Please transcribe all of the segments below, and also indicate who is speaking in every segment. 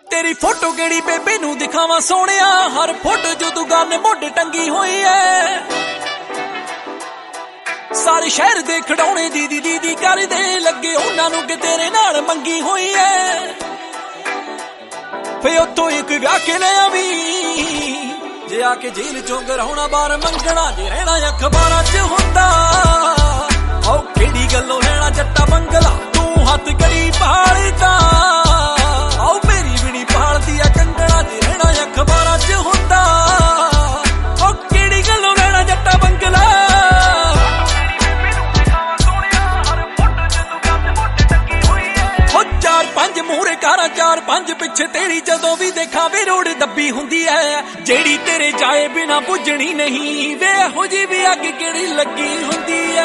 Speaker 1: तेरी फोटो केड़ी बेबे नू दिखावा सोनिया, हर फोटो जो तू गाने मोढे टंगी हुई है। सारे शहर दे खड़ौने दीदी दीदी कर दे लगे उन्हां नू कि तेरे नाल मंगी हुई है। फे उत्तों एक ब्याह के ले आवी जे आके जेल चों कराउणा बार मंगना, जे रहना अखबारां च हुंदा औ केड़ी गल्लों रहना जट्टा बंगला तू हथ करी पालदा। मूहरे कारा चार पंज पिछे तेरी जदों भी देखा वे रोड दब्बी हुंदी है। जेड़ी तेरे जाए बिना बुझनी नहीं वे हो जी भी अग केड़ी लगी हुंदी है।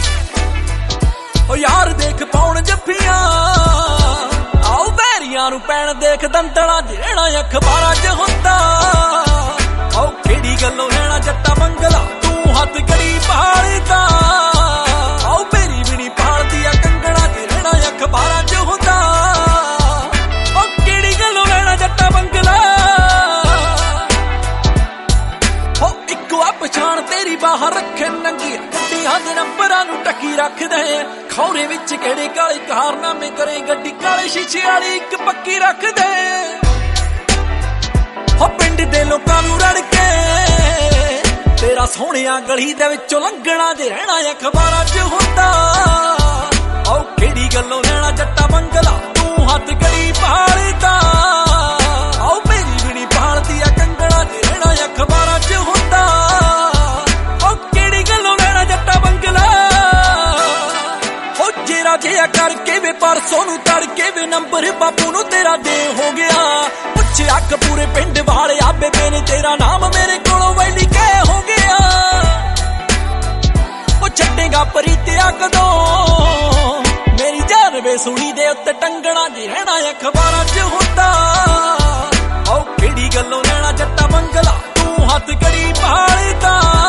Speaker 1: ओ यार देख पाउण जफ्फियां आओ बैरियां नू पैण देख दंदला, जेड़ा अखबारां च हुंदा ओ केड़ी गल्लों रहना जट्टा बंगला तू हथ कड़ी पालदा। आओ मेरी भी नहीं पालदी आ कंगना, जे रहना अखबारां च हुंदा पछाण तेरी बाहर रखे नंगी गड्डियां दे नंबरां नू टकी रख दे। खौरे विच केड़े काले कारनामे करे गड्डी काले शीशे वाली एक पक्की रख दे। हो पिंड दे लोकां नू रड़ के तेरा सोहणिया गली दे विचों लंघना, जे रहना अखबारां च हुंदा ओ केड़ी गल्लों रहना जट्टा बंगला तू हथ कड़ी पालदा। आओ मेरी भी नहीं पालदी आ कंगना, जे रहना अखबारां च हुंदा जिया करके वे परसों नू तड़के वे नंबर बापू नू तेरा दे हो गया। पुछे अख पूरे पिंड वाले आ बेबे ने तेरा नाम मेरे कोलों वैली के हो गया। ओ छड्डेगा प्रीतिया कदों मेरी जान वे सुनी दे उत्ते टंगना, जे रहना अखबारां च हुंदा ओ केड़ी गल्लों रहना जट्टा बंगला तू हथ कड़ी पालदा।